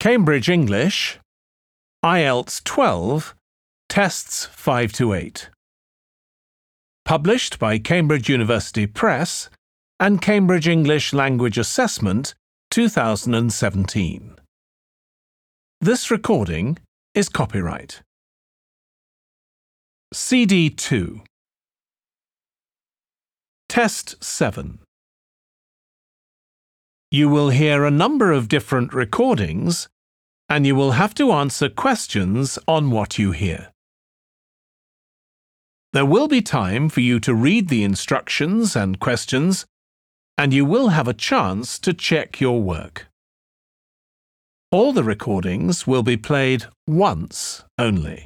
Cambridge English, IELTS 12, Tests 5 to 8. Published by Cambridge University Press and Cambridge English Language Assessment 2017. This recording is copyright. CD 2. Test 7. You will hear a number of different recordings, and you will have to answer questions on what you hear. There will be time for you to read the instructions and questions, and you will have a chance to check your work. All the recordings will be played once only.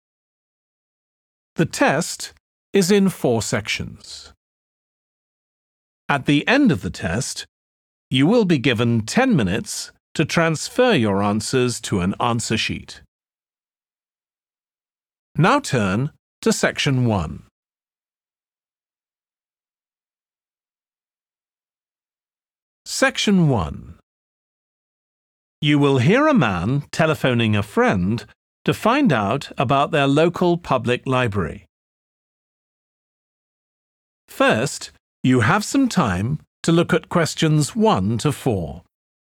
The test is in 4 sections. At the end of the test, you will be given 10 minutes to transfer your answers to an answer sheet. Now turn to Section 1. Section 1. You will hear a man telephoning a friend to find out about their local public library. First, you have some time to look at questions 1 to 4.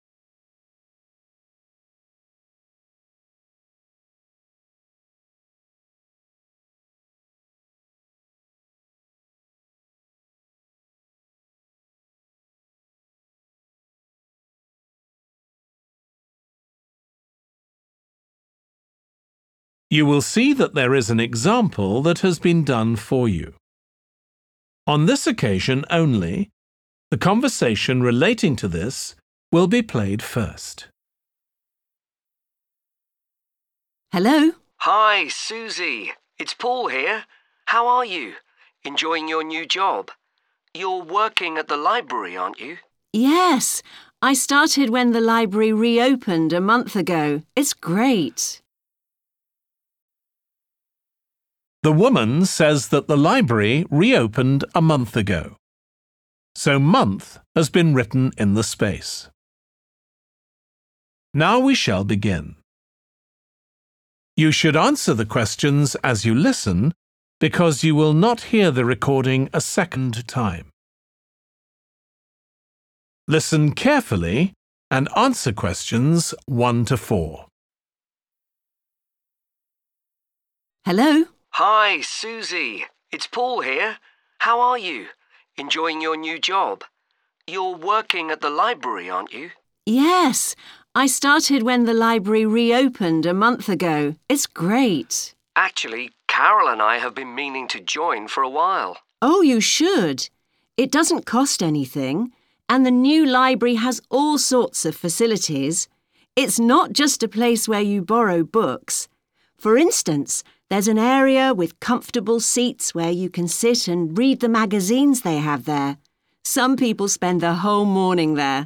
You will see that there is an example that has been done for you. On this occasion only, the conversation relating to this will be played first. Hello? Hi, Susie. It's Paul here. How are you? Enjoying your new job? You're working at the library, aren't you? Yes, I started when the library reopened a month ago. It's great. The woman says that the library reopened a month ago. So month has been written in the space. Now we shall begin. You should answer the questions as you listen because you will not hear the recording a second time. Listen carefully and answer questions 1 to 4. Hello? Hi, Susie. It's Paul here. How are you? Enjoying your new job? You're working at the library, aren't you? Yes, I started when the library reopened a month ago. It's great. Actually, Carol and I have been meaning to join for a while. Oh, you should. It doesn't cost anything, and the new library has all sorts of facilities. It's not just a place where you borrow books. For instance, there's an area with comfortable seats where you can sit and read the magazines they have there. Some people spend the whole morning there.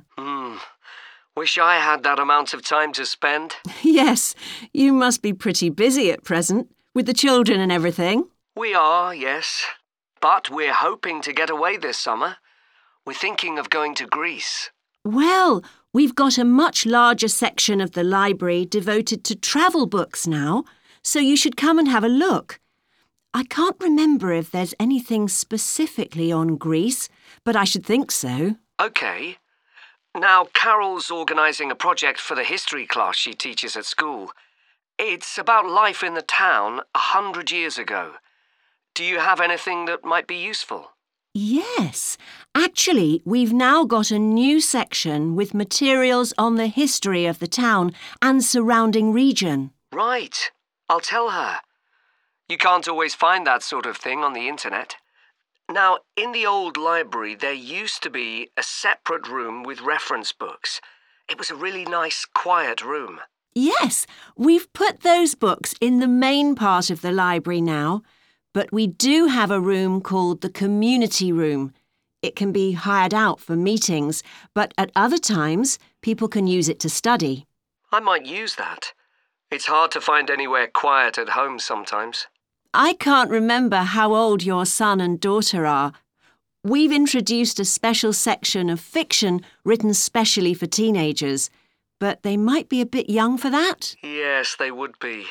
Wish I had that amount of time to spend. Yes, you must be pretty busy at present, with the children and everything. We are, yes. But we're hoping to get away this summer. We're thinking of going to Greece. Well, we've got a much larger section of the library devoted to travel books now, so you should come and have a look. I can't remember if there's anything specifically on Greece, but I should think so. OK. Now, Carol's organising a project for the history class she teaches at school. It's about life in the town 100 years ago. Do you have anything that might be useful? Yes. Actually, we've now got a new section with materials on the history of the town and surrounding region. Right. I'll tell her. You can't always find that sort of thing on the internet. Now, in the old library, there used to be a separate room with reference books. It was a really nice, quiet room. Yes, we've put those books in the main part of the library now, but we do have a room called the community room. It can be hired out for meetings, but at other times, people can use it to study. I might use that. It's hard to find anywhere quiet at home sometimes. I can't remember how old your son and daughter are. We've introduced a special section of fiction written specially for teenagers, but they might be a bit young for that. Yes, they would be.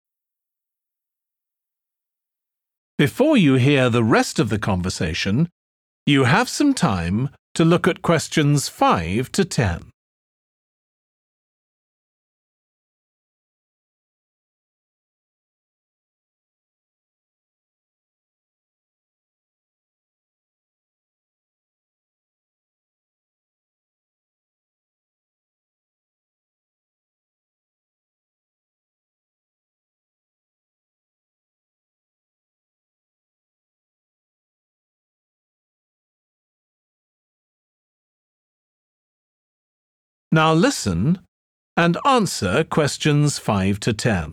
Before you hear the rest of the conversation, you have some time to look at questions 5 to 10. Now listen and answer questions 5 to 10.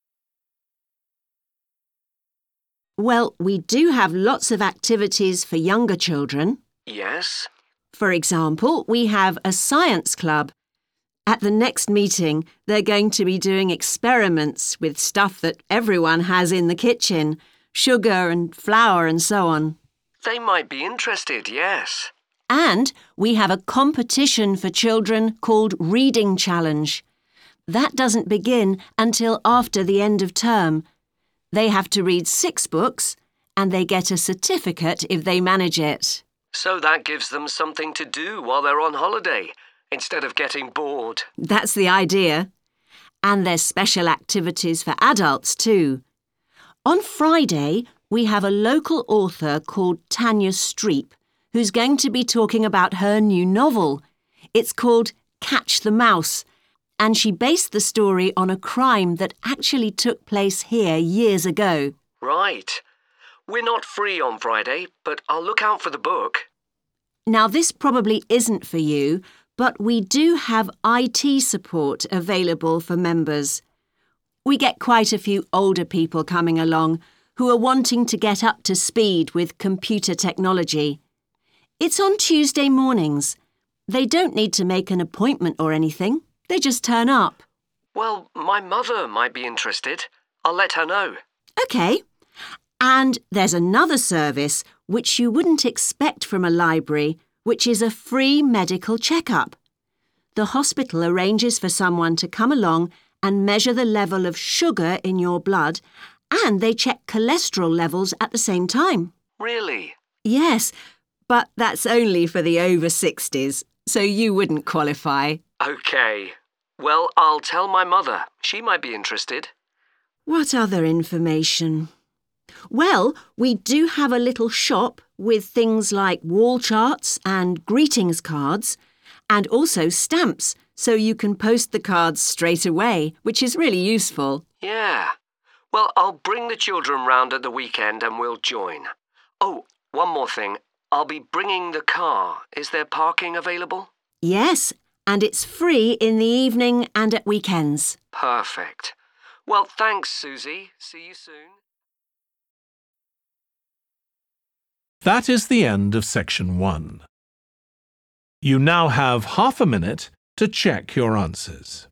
Well, we do have lots of activities for younger children. Yes? For example, we have a science club. At the next meeting, they're going to be doing experiments with stuff that everyone has in the kitchen, sugar and flour and so on. They might be interested, yes. And we have a competition for children called Reading Challenge. That doesn't begin until after the end of term. They have to read 6 books and they get a certificate if they manage it. So that gives them something to do while they're on holiday, instead of getting bored. That's the idea. And there's special activities for adults too. On Friday, we have a local author called Tanya Streep, who's going to be talking about her new novel. It's called Catch the Mouse, and she based the story on a crime that actually took place here years ago. Right. We're not free on Friday, but I'll look out for the book. Now, this probably isn't for you, but we do have IT support available for members. We get quite a few older people coming along who are wanting to get up to speed with computer technology. It's on Tuesday mornings. They don't need to make an appointment or anything. They just turn up. Well, my mother might be interested. I'll let her know. OK. And there's another service which you wouldn't expect from a library, which is a free medical checkup. The hospital arranges for someone to come along and measure the level of sugar in your blood, and they check cholesterol levels at the same time. Really? Yes, but that's only for the over 60s, so you wouldn't qualify. OK. Well, I'll tell my mother. She might be interested. What other information? Well, we do have a little shop with things like wall charts and greetings cards, and also stamps, so you can post the cards straight away, which is really useful. Yeah. Well, I'll bring the children round at the weekend and we'll join. Oh, one more thing. I'll be bringing the car. Is there parking available? Yes, and it's free in the evening and at weekends. Perfect. Well, thanks, Susie. See you soon. That is the end of section 1. You now have half a minute to check your answers.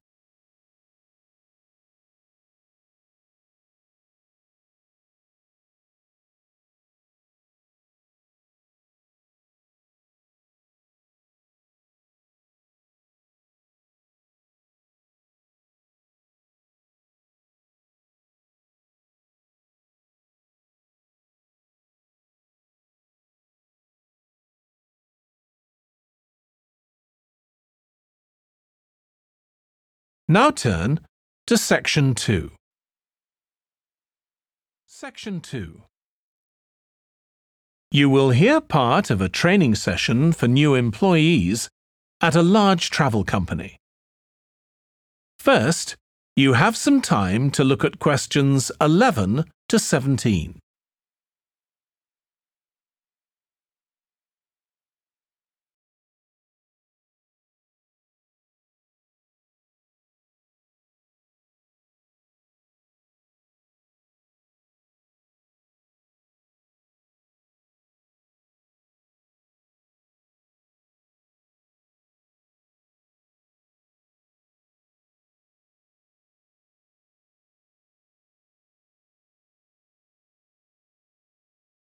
Now turn to section 2. Section 2. You will hear part of a training session for new employees at a large travel company. First, you have some time to look at questions 11 to 17.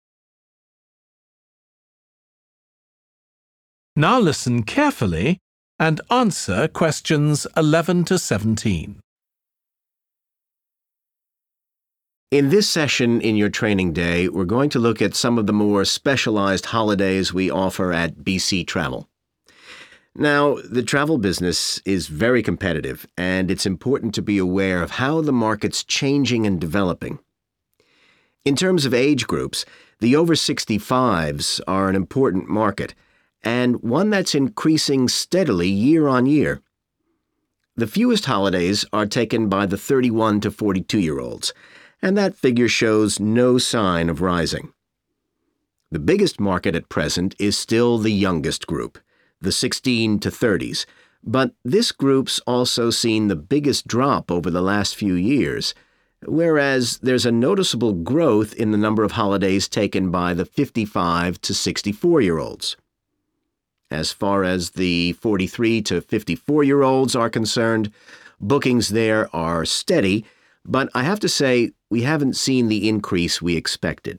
Now listen carefully and answer questions 11 to 17. In this session in your training day, we're going to look at some of the more specialized holidays we offer at BC Travel. Now, the travel business is very competitive, and it's important to be aware of how the market's changing and developing. In terms of age groups, the over 65s are an important market, and one that's increasing steadily year on year. The fewest holidays are taken by the 31 to 42-year-olds, and that figure shows no sign of rising. The biggest market at present is still the youngest group, the 16 to 30s, but this group's also seen the biggest drop over the last few years, whereas there's a noticeable growth in the number of holidays taken by the 55 to 64-year-olds. As far as the 43 to 54-year-olds are concerned, bookings there are steady, but I have to say we haven't seen the increase we expected.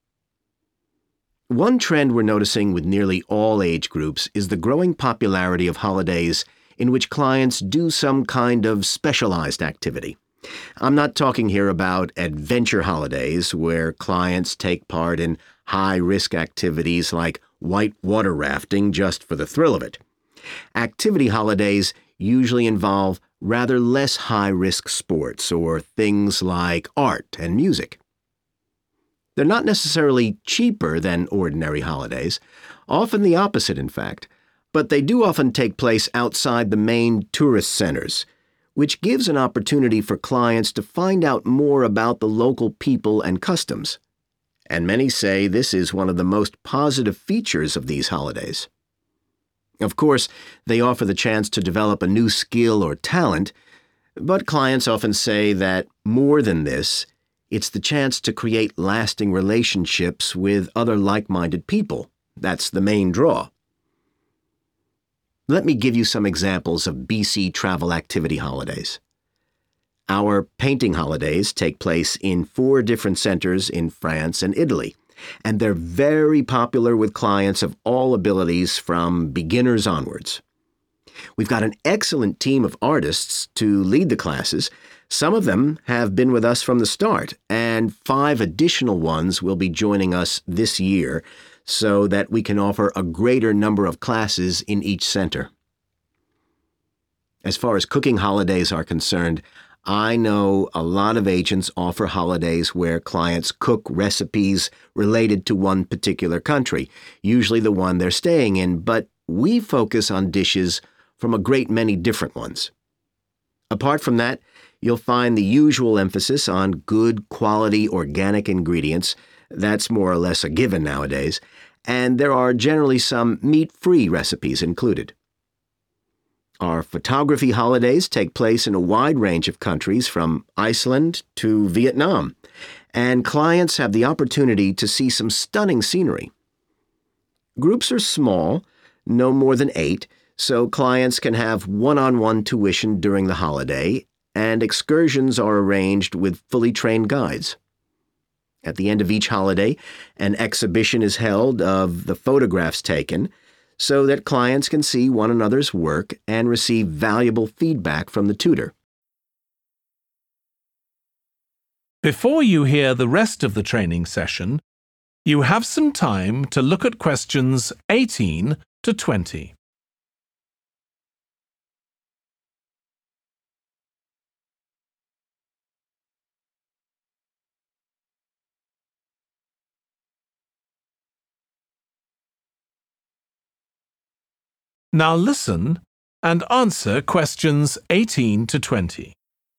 One trend we're noticing with nearly all age groups is the growing popularity of holidays in which clients do some kind of specialized activity. I'm not talking here about adventure holidays where clients take part in high-risk activities like whitewater rafting just for the thrill of it. Activity holidays usually involve rather less high-risk sports or things like art and music. They're not necessarily cheaper than ordinary holidays, often the opposite in fact, but they do often take place outside the main tourist centers, which gives an opportunity for clients to find out more about the local people and customs. And many say this is one of the most positive features of these holidays. Of course, they offer the chance to develop a new skill or talent, but clients often say that more than this, it's the chance to create lasting relationships with other like-minded people. That's the main draw. Let me give you some examples of BC travel activity holidays. Our painting holidays take place in 4 different centers in France and Italy, and they're very popular with clients of all abilities from beginners onwards. We've got an excellent team of artists to lead the classes. Some of them have been with us from the start, and 5 additional ones will be joining us this year so that we can offer a greater number of classes in each center. As far as cooking holidays are concerned, I know a lot of agents offer holidays where clients cook recipes related to one particular country, usually the one they're staying in, but we focus on dishes from a great many different ones. Apart from that, you'll find the usual emphasis on good quality organic ingredients. That's more or less a given nowadays, and there are generally some meat-free recipes included. Our photography holidays take place in a wide range of countries from Iceland to Vietnam, and clients have the opportunity to see some stunning scenery. Groups are small, no more than 8, so clients can have one-on-one tuition during the holiday, and excursions are arranged with fully trained guides. At the end of each holiday, an exhibition is held of the photographs taken, so that clients can see one another's work and receive valuable feedback from the tutor. Before you hear the rest of the training session, you have some time to look at questions 18 to 20. Now listen and answer questions 18 to 20.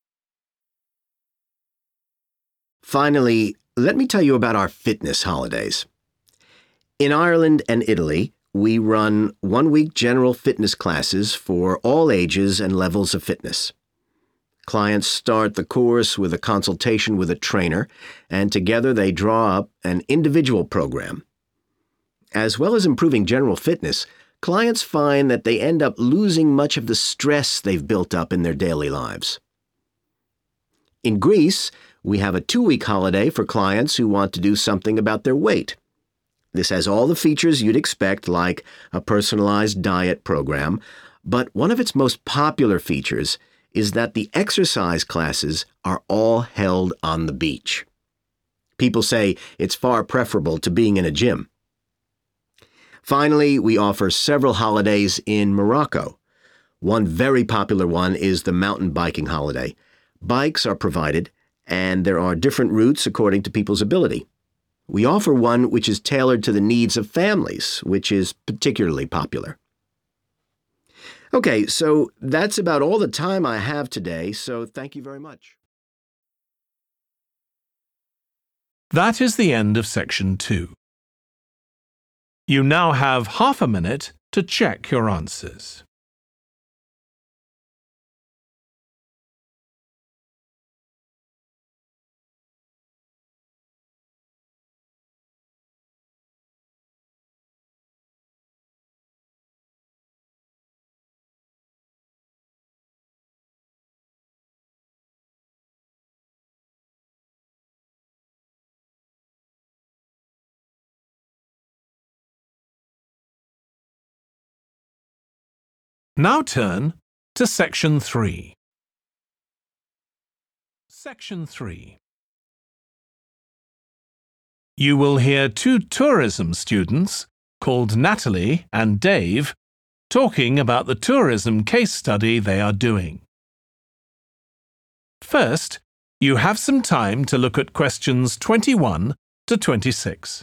Finally, let me tell you about our fitness holidays. In Ireland and Italy, we run one-week general fitness classes for all ages and levels of fitness. Clients start the course with a consultation with a trainer, and together they draw up an individual program. As well as improving general fitness, clients find that they end up losing much of the stress they've built up in their daily lives. In Greece, we have a 2-week holiday for clients who want to do something about their weight. This has all the features you'd expect, like a personalized diet program, But one of its most popular features is that the exercise classes are all held on the beach. People say it's far preferable to being in a gym. Finally, we offer several holidays in Morocco. One very popular one is the mountain biking holiday. Bikes are provided, and there are different routes according to people's ability. We offer one which is tailored to the needs of families, which is particularly popular. Okay, so that's about all the time I have today, so thank you very much. That is the end of section 2. You now have half a minute to check your answers. Now turn to section 3. Section 3. You will hear 2 tourism students called Natalie and Dave talking about the tourism case study they are doing. First, you have some time to look at questions 21 to 26.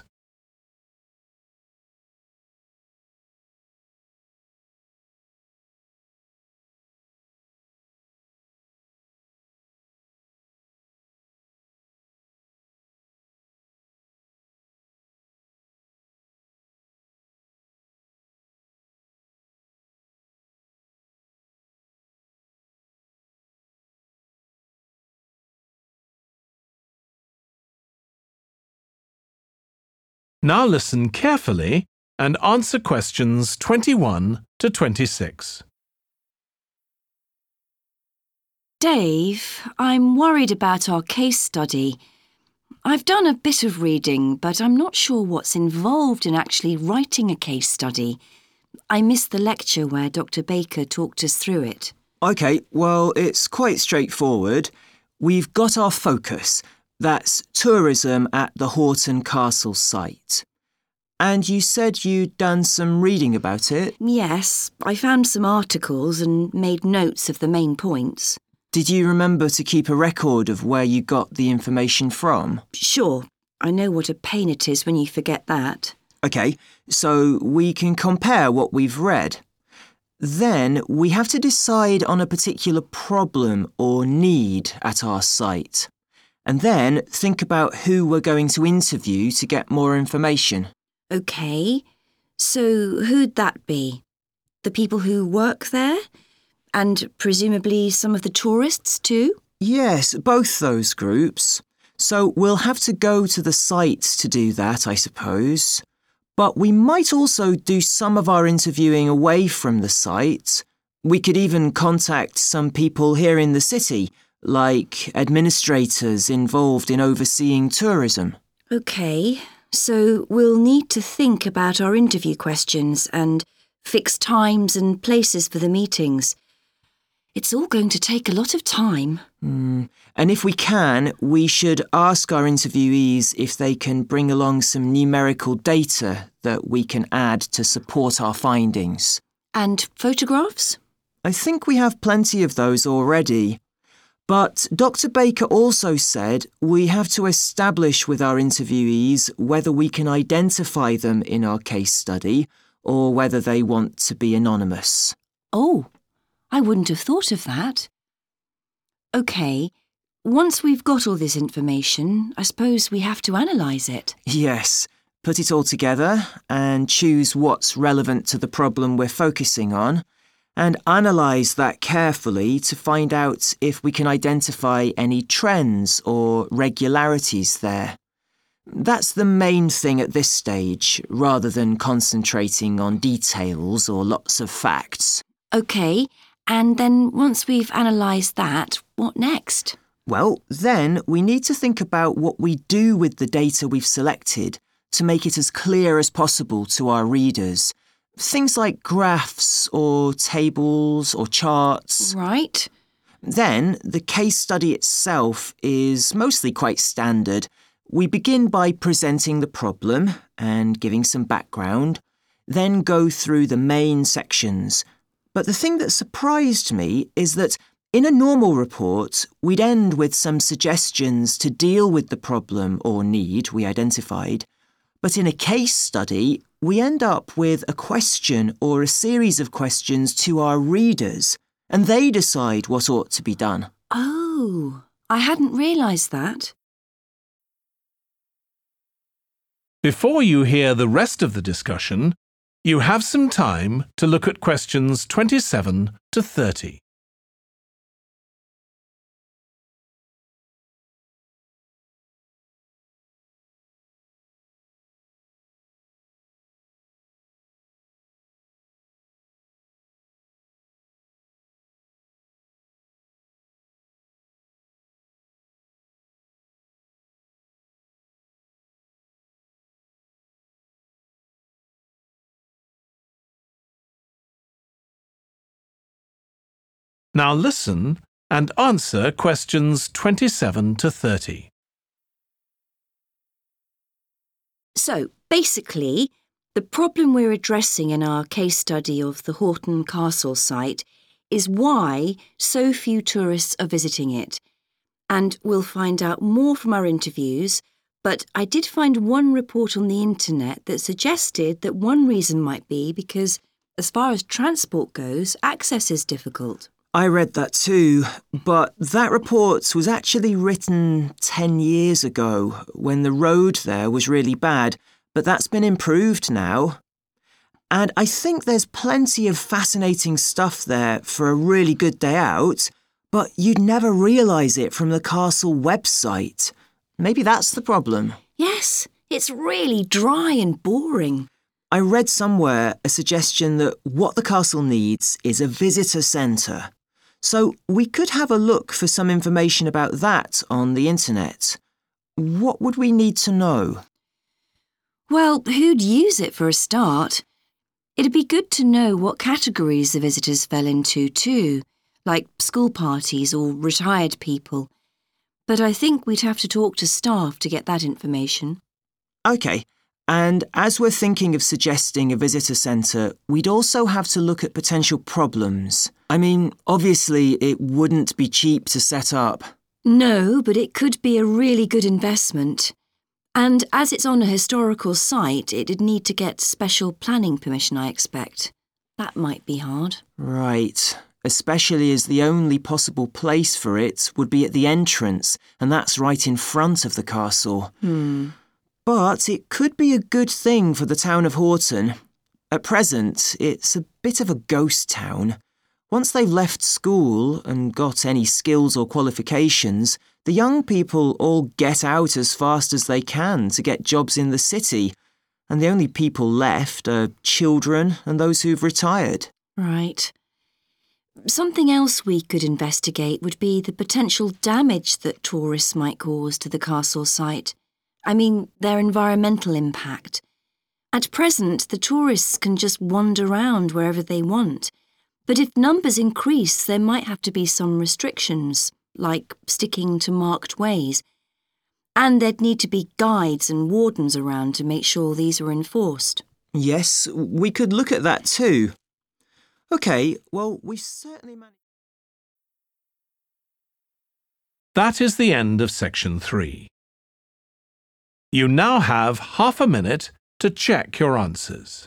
Now listen carefully and answer questions 21 to 26. Dave, I'm worried about our case study. I've done a bit of reading, but I'm not sure what's involved in actually writing a case study. I missed the lecture where Dr. Baker talked us through it. OK, well, it's quite straightforward. We've got our focus. That's tourism at the Horton Castle site. And you said you'd done some reading about it? Yes, I found some articles and made notes of the main points. Did you remember to keep a record of where you got the information from? Sure, I know what a pain it is when you forget that. OK, so we can compare what we've read. Then we have to decide on a particular problem or need at our site. And then think about who we're going to interview to get more information. OK, so who'd that be? The people who work there? And presumably some of the tourists too? Yes, both those groups. So we'll have to go to the site to do that, I suppose. But we might also do some of our interviewing away from the site. We could even contact some people here in the city, like administrators involved in overseeing tourism. OK, so we'll need to think about our interview questions and fix times and places for the meetings. It's all going to take a lot of time. And if we can, we should ask our interviewees if they can bring along some numerical data that we can add to support our findings. And photographs? I think we have plenty of those already. But Dr. Baker also said we have to establish with our interviewees whether we can identify them in our case study or whether they want to be anonymous. Oh, I wouldn't have thought of that. OK, once we've got all this information, I suppose we have to analyse it. Yes, put it all together and choose what's relevant to the problem we're focusing on, and analyse that carefully to find out if we can identify any trends or regularities there. That's the main thing at this stage, rather than concentrating on details or lots of facts. OK, and then once we've analysed that, what next? Well, then we need to think about what we do with the data we've selected to make it as clear as possible to our readers. Things like graphs or tables or charts. Right. Then, the case study itself is mostly quite standard. We begin by presenting the problem and giving some background, then go through the main sections. But the thing that surprised me is that in a normal report, we'd end with some suggestions to deal with the problem or need we identified. But in a case study, we end up with a question or a series of questions to our readers, and they decide what ought to be done. Oh, I hadn't realised that. Before you hear the rest of the discussion, you have some time to look at questions 27 to 30. Now listen and answer questions 27 to 30. So, basically, the problem we're addressing in our case study of the Horton Castle site is why so few tourists are visiting it. And we'll find out more from our interviews, but I did find one report on the internet that suggested that one reason might be because, as far as transport goes, access is difficult. I read that too, but that report was actually written 10 years ago when the road there was really bad, but that's been improved now. And I think there's plenty of fascinating stuff there for a really good day out, but you'd never realise it from the castle website. Maybe that's the problem. Yes, it's really dry and boring. I read somewhere a suggestion that what the castle needs is a visitor centre. So we could have a look for some information about that on the internet. What would we need to know? Well, who'd use it for a start? It'd be good to know what categories the visitors fell into too, like school parties or retired people. But I think we'd have to talk to staff to get that information. OK, and as we're thinking of suggesting a visitor centre, we'd also have to look at potential problems. I mean, obviously it wouldn't be cheap to set up. No, but it could be a really good investment. And as it's on a historical site, it'd need to get special planning permission, I expect. That might be hard. Right, especially as the only possible place for it would be at the entrance, and that's right in front of the castle. But it could be a good thing for the town of Horton. At present, it's a bit of a ghost town. Once they've left school and got any skills or qualifications, the young people all get out as fast as they can to get jobs in the city, and the only people left are children and those who've retired. Right. Something else we could investigate would be the potential damage that tourists might cause to the castle site. I mean, their environmental impact. At present, the tourists can just wander around wherever they want. But if numbers increase, there might have to be some restrictions, like sticking to marked ways. And there'd need to be guides and wardens around to make sure these are enforced. Yes, we could look at that too. OK, well, we've certainly managed... That is the end of section 3. You now have half a minute to check your answers.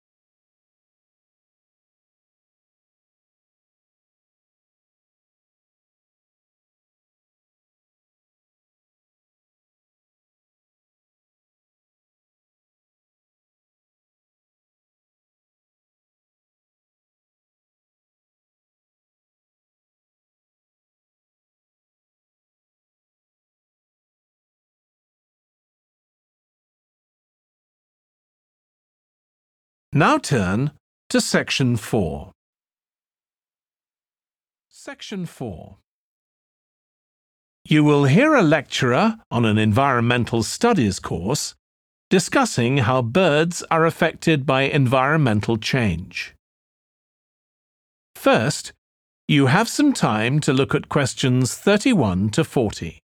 Now turn to Section 4. Section 4. You will hear a lecturer on an environmental studies course discussing how birds are affected by environmental change. First, you have some time to look at questions 31 to 40.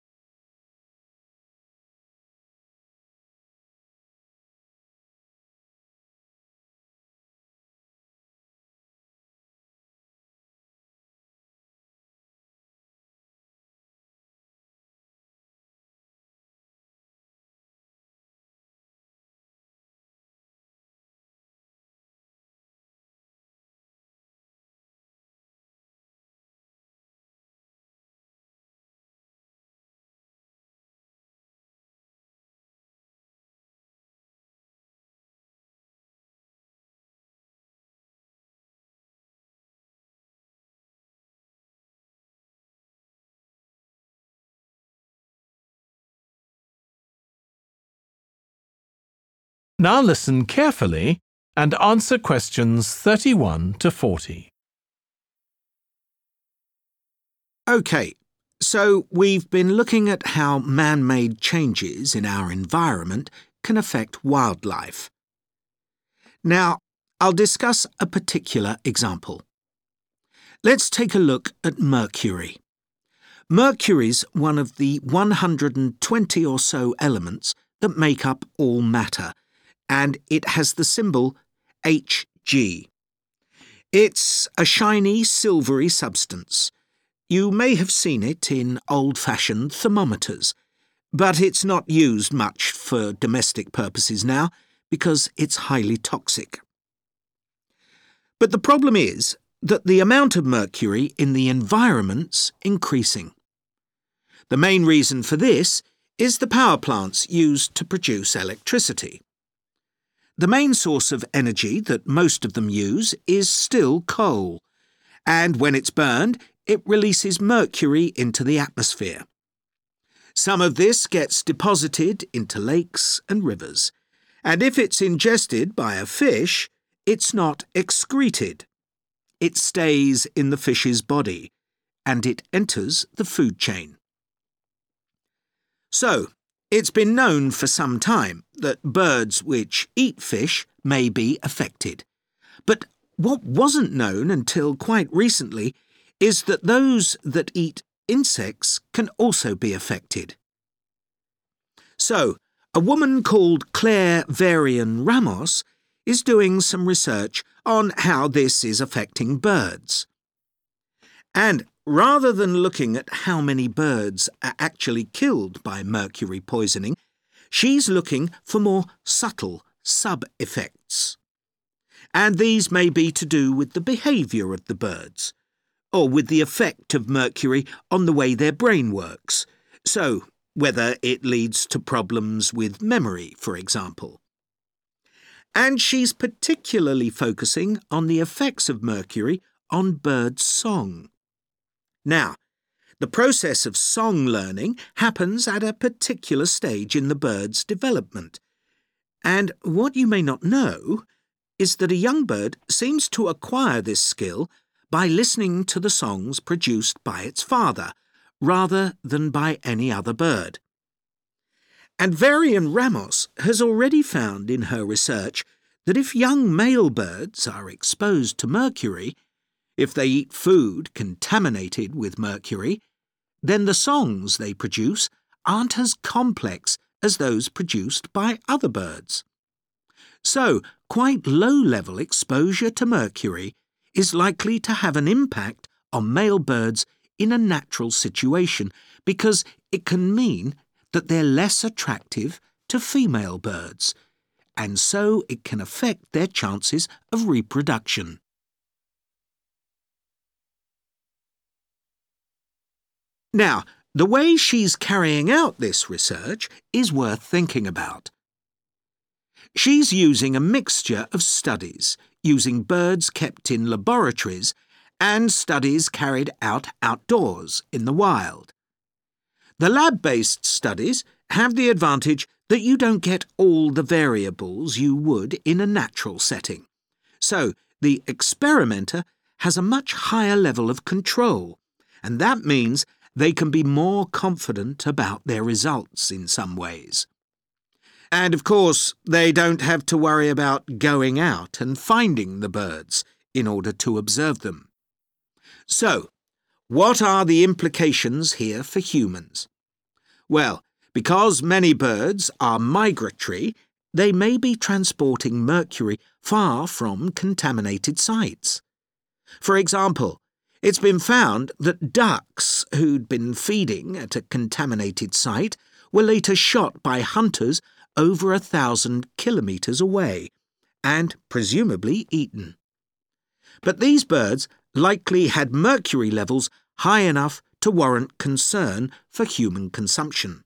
Now listen carefully and answer questions 31 to 40. OK, so we've been looking at how man-made changes in our environment can affect wildlife. Now, I'll discuss a particular example. Let's take a look at mercury. Mercury's one of the 120 or so elements that make up all matter, and it has the symbol Hg. It's a shiny, silvery substance. You may have seen it in old-fashioned thermometers, but it's not used much for domestic purposes now because it's highly toxic. But the problem is that the amount of mercury in the environment's increasing. The main reason for this is the power plants used to produce electricity. The main source of energy that most of them use is still coal, and when it's burned, it releases mercury into the atmosphere. Some of this gets deposited into lakes and rivers, and if it's ingested by a fish, it's not excreted. It stays in the fish's body, and it enters the food chain. So, it's been known for some time that birds which eat fish may be affected. But what wasn't known until quite recently is that those that eat insects can also be affected. So, a woman called Claire Varian-Ramos is doing some research on how this is affecting birds. And rather than looking at how many birds are actually killed by mercury poisoning, she's looking for more subtle sub-effects. And these may be to do with the behaviour of the birds, or with the effect of mercury on the way their brain works, so whether it leads to problems with memory, for example. And she's particularly focusing on the effects of mercury on bird song. Now, the process of song learning happens at a particular stage in the bird's development. And what you may not know is that a young bird seems to acquire this skill by listening to the songs produced by its father, rather than by any other bird. And Varian-Ramos has already found in her research that if young male birds are exposed to mercury, if they eat food contaminated with mercury, then the songs they produce aren't as complex as those produced by other birds. So, quite low-level exposure to mercury is likely to have an impact on male birds in a natural situation because it can mean that they're less attractive to female birds, and so it can affect their chances of reproduction. Now, the way she's carrying out this research is worth thinking about. She's using a mixture of studies, using birds kept in laboratories and studies carried out outdoors in the wild. The lab-based studies have the advantage that you don't get all the variables you would in a natural setting. So, the experimenter has a much higher level of control, and that means they can be more confident about their results in some ways. And of course, they don't have to worry about going out and finding the birds in order to observe them. So, what are the implications here for humans? Well, because many birds are migratory, they may be transporting mercury far from contaminated sites. For example, it's been found that ducks who'd been feeding at a contaminated site were later shot by hunters over 1,000 kilometres away and presumably eaten. But these birds likely had mercury levels high enough to warrant concern for human consumption.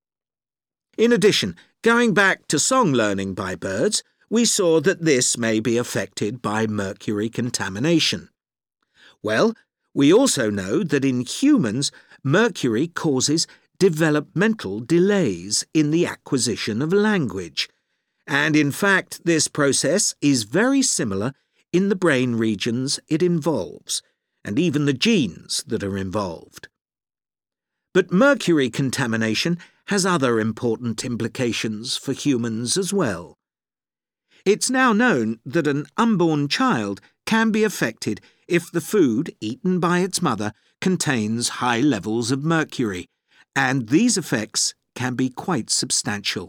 In addition, going back to song learning by birds, we saw that this may be affected by mercury contamination. Well, we also know that in humans, mercury causes developmental delays in the acquisition of language. And in fact, this process is very similar in the brain regions it involves, and even the genes that are involved. But mercury contamination has other important implications for humans as well. It's now known that an unborn child can be affected if the food eaten by its mother contains high levels of mercury, and these effects can be quite substantial.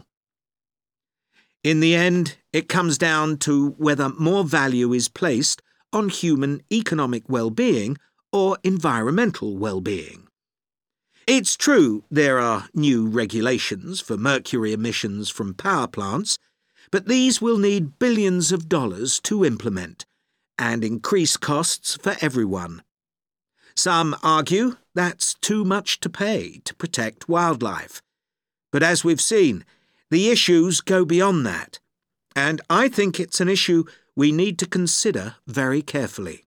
In the end, it comes down to whether more value is placed on human economic well-being or environmental well-being. It's true there are new regulations for mercury emissions from power plants, but these will need billions of dollars to implement and increase costs for everyone. Some argue that's too much to pay to protect wildlife. But as we've seen, the issues go beyond that, and I think it's an issue we need to consider very carefully.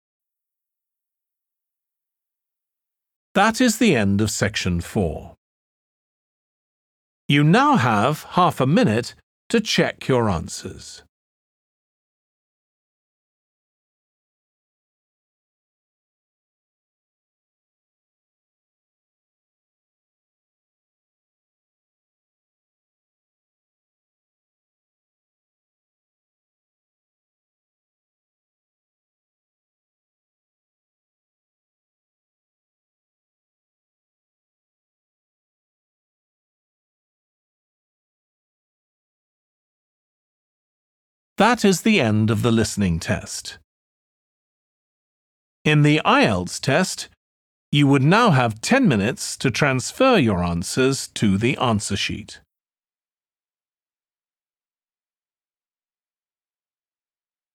That is the end of section 4. You now have half a minute to check your answers. That is the end of the listening test. In the IELTS test, you would now have 10 minutes to transfer your answers to the answer sheet.